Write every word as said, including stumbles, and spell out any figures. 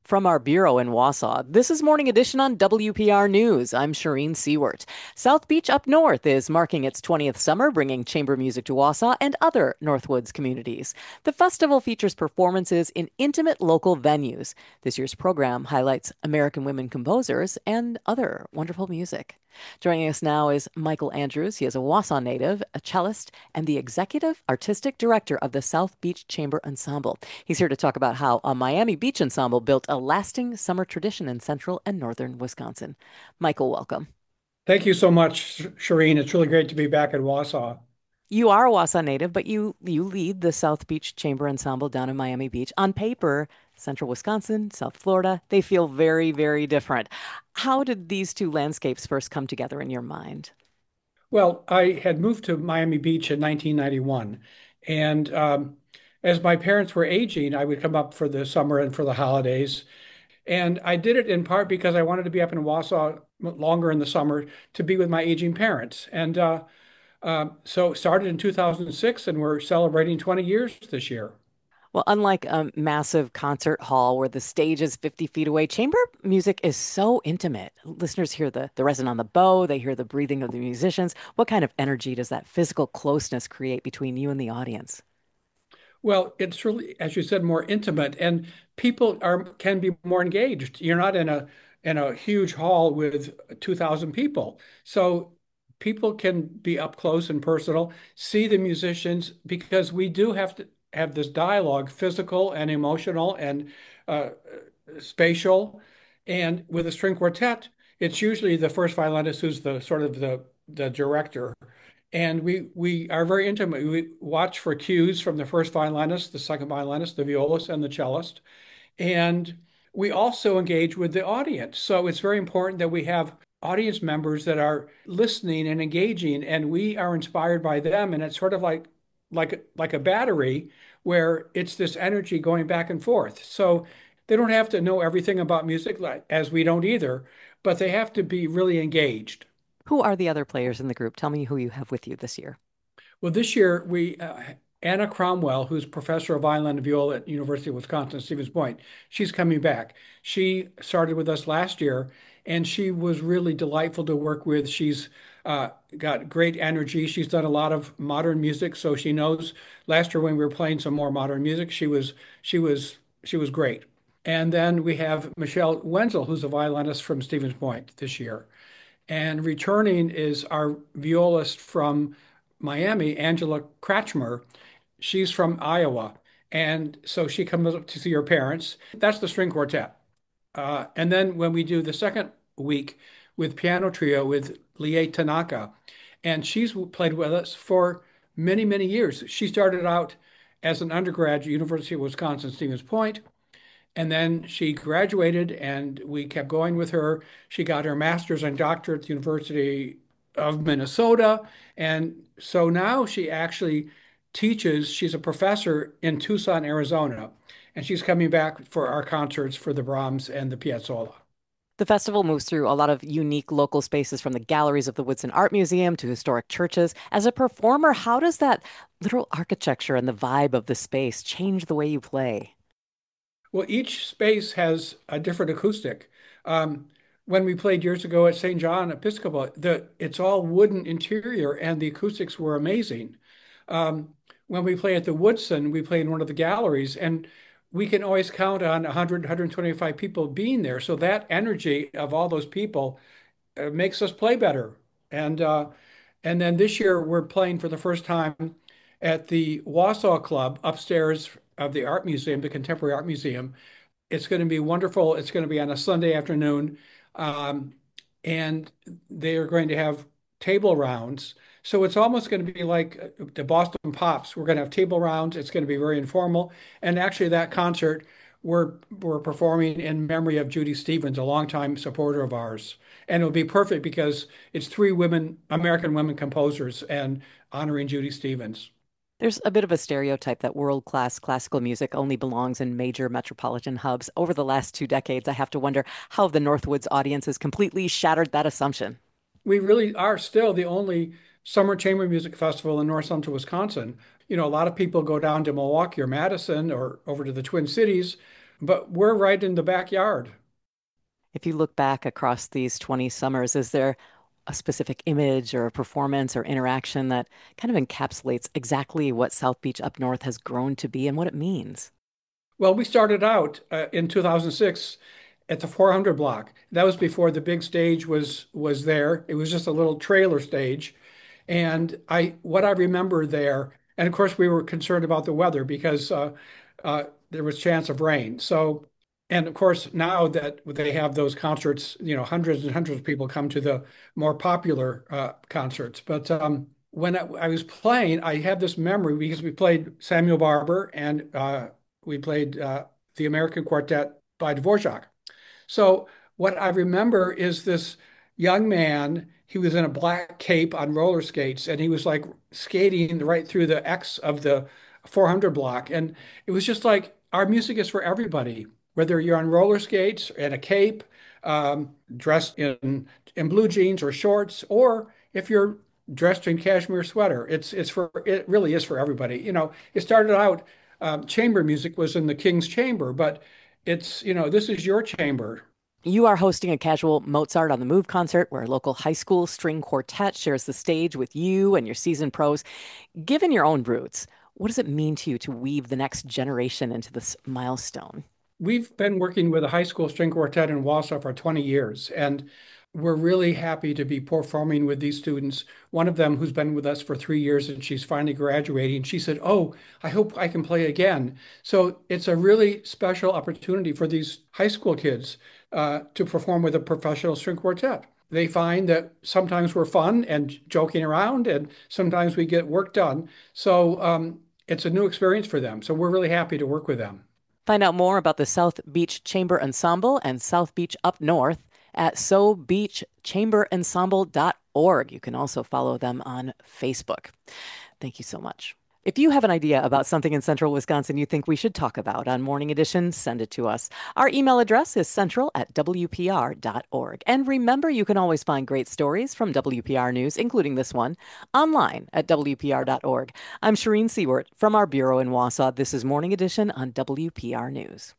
From our bureau in Wausau, this is Morning Edition on W P R News. I'm Shireen Seward. South Beach up north is marking its twentieth summer, bringing chamber music to Wausau and other Northwoods communities. The festival features performances in intimate local venues. This year's program highlights American women composers and other wonderful music. Joining us now is Michael Andrews. He is a Wausau native, a cellist, and the executive artistic director of the South Beach Chamber Ensemble. He's here to talk about how a Miami Beach ensemble built a lasting summer tradition in central and northern Wisconsin. Michael, welcome. Thank you so much, Shireen. It's really great to be back in Wausau. You are a Wausau native, but you you lead the South Beach Chamber Ensemble down in Miami Beach. On paper, central Wisconsin, South Florida, they feel very, very different. How did these two landscapes first come together in your mind? Well, I had moved to Miami Beach in nineteen ninety-one. And um, as my parents were aging, I would come up for the summer and for the holidays. And I did it in part because I wanted to be up in Wausau longer in the summer to be with my aging parents. And uh, uh, so it started in two thousand six, and we're celebrating twenty years this year. Well, unlike a massive concert hall where the stage is fifty feet away, chamber music is so intimate. Listeners hear the, the resin on the bow, they hear the breathing of the musicians. What kind of energy does that physical closeness create between you and the audience? Well, it's really, as you said, more intimate, and people are can be more engaged. You're not in a in a huge hall with two thousand people, so people can be up close and personal, see the musicians, because we do have to have this dialogue, physical and emotional and uh, spatial. And with a string quartet, it's usually the first violinist who's the sort of the the director, and we we are very intimate. We watch for cues from the first violinist, the second violinist, the violist, and the cellist. And we also engage with the audience. So it's very important that we have audience members that are listening and engaging, and we are inspired by them. And it's sort of like like like a battery where it's this energy going back and forth. So they don't have to know everything about music, like, as we don't either, but they have to be really engaged. Who are the other players in the group? Tell me who you have with you this year. Well, this year we uh, Anna Cromwell, who's professor of violin and viola at University of Wisconsin, Stevens Point, she's coming back. She started with us last year, and she was really delightful to work with. She's uh, got great energy. She's done a lot of modern music, so she knows. Last year when we were playing some more modern music, she was she was she was great. And then we have Michelle Wenzel, who's a violinist from Stevens Point this year. And returning is our violist from Miami, Angela Kratchmer. She's from Iowa. And so she comes up to see her parents. That's the string quartet. Uh, and then when we do the second week with piano trio with Lie Tanaka, and she's played with us for many, many years. She started out as an undergrad at University of Wisconsin, Stevens Point, and then she graduated, and we kept going with her. She got her master's and doctorate at the University of Minnesota. And so now she actually teaches, she's a professor in Tucson, Arizona. And she's coming back for our concerts for the Brahms and the Piazzolla. The festival moves through a lot of unique local spaces from the galleries of the Woodson Art Museum to historic churches. As a performer, how does that literal architecture and the vibe of the space change the way you play? Well, each space has a different acoustic. Um, when we played years ago at Saint John Episcopal, the it's all wooden interior, and the acoustics were amazing. Um, when we play at the Woodson, we play in one of the galleries, and we can always count on one hundred, one hundred twenty-five people being there. So that energy of all those people uh, makes us play better. And uh, and then this year we're playing for the first time at the Wausau Club upstairs of the Art Museum, the Contemporary Art Museum. It's going to be wonderful. It's going to be on a Sunday afternoon, um, and they are going to have table rounds. So it's almost going to be like uh, the Boston Pops. We're going to have table rounds. It's going to be very informal. And actually, that concert we're we're performing in memory of Judy Stevens, a longtime supporter of ours. And it'll be perfect because it's three women, American women composers, and honoring Judy Stevens. There's a bit of a stereotype that world-class classical music only belongs in major metropolitan hubs. Over the last two decades, I have to wonder how the Northwoods audience has completely shattered that assumption. We really are still the only summer chamber music festival in North Central Wisconsin. You know, a lot of people go down to Milwaukee or Madison or over to the Twin Cities, but we're right in the backyard. If you look back across these twenty summers, is there a specific image or a performance or interaction that kind of encapsulates exactly what South Beach up north has grown to be and what it means? Well, we started out uh, in two thousand six at the four hundred block. That was before the big stage was was there. It was just a little trailer stage. And I what I remember there, and of course we were concerned about the weather because uh, uh, there was chance of rain. So, and of course now that they have those concerts, you know, hundreds and hundreds of people come to the more popular uh, concerts. But um, when I, I was playing, I have this memory because we played Samuel Barber and uh, we played uh, the American Quartet by Dvorak. So what I remember is this young man. He was in a black cape on roller skates, and he was like skating right through the X of the four hundred block. And it was just like our music is for everybody, whether you're on roller skates and a cape, um, dressed in in blue jeans or shorts, or if you're dressed in cashmere sweater. It's it's for it really is for everybody. You know, it started out um, chamber music was in the King's Chamber, but it's, you know, this is your chamber. You are hosting a casual Mozart on the Move concert where a local high school string quartet shares the stage with you and your seasoned pros. Given your own roots, what does it mean to you to weave the next generation into this milestone? We've been working with a high school string quartet in Wausau for twenty years, and we're really happy to be performing with these students. One of them, who's been with us for three years and she's finally graduating, she said, "Oh, I hope I can play again." So it's a really special opportunity for these high school kids uh, to perform with a professional string quartet. They find that sometimes we're fun and joking around, and sometimes we get work done. So um, it's a new experience for them. So we're really happy to work with them. Find out more about the South Beach Chamber Ensemble and South Beach Up North at so beach chamber ensemble dot org. You can also follow them on Facebook. Thank you so much. If you have an idea about something in central Wisconsin you think we should talk about on Morning Edition, send it to us. Our email address is central at w p r dot org. And remember, you can always find great stories from W P R News, including this one, online at w p r dot org. I'm Shireen Seward from our bureau in Wausau. This is Morning Edition on W P R News.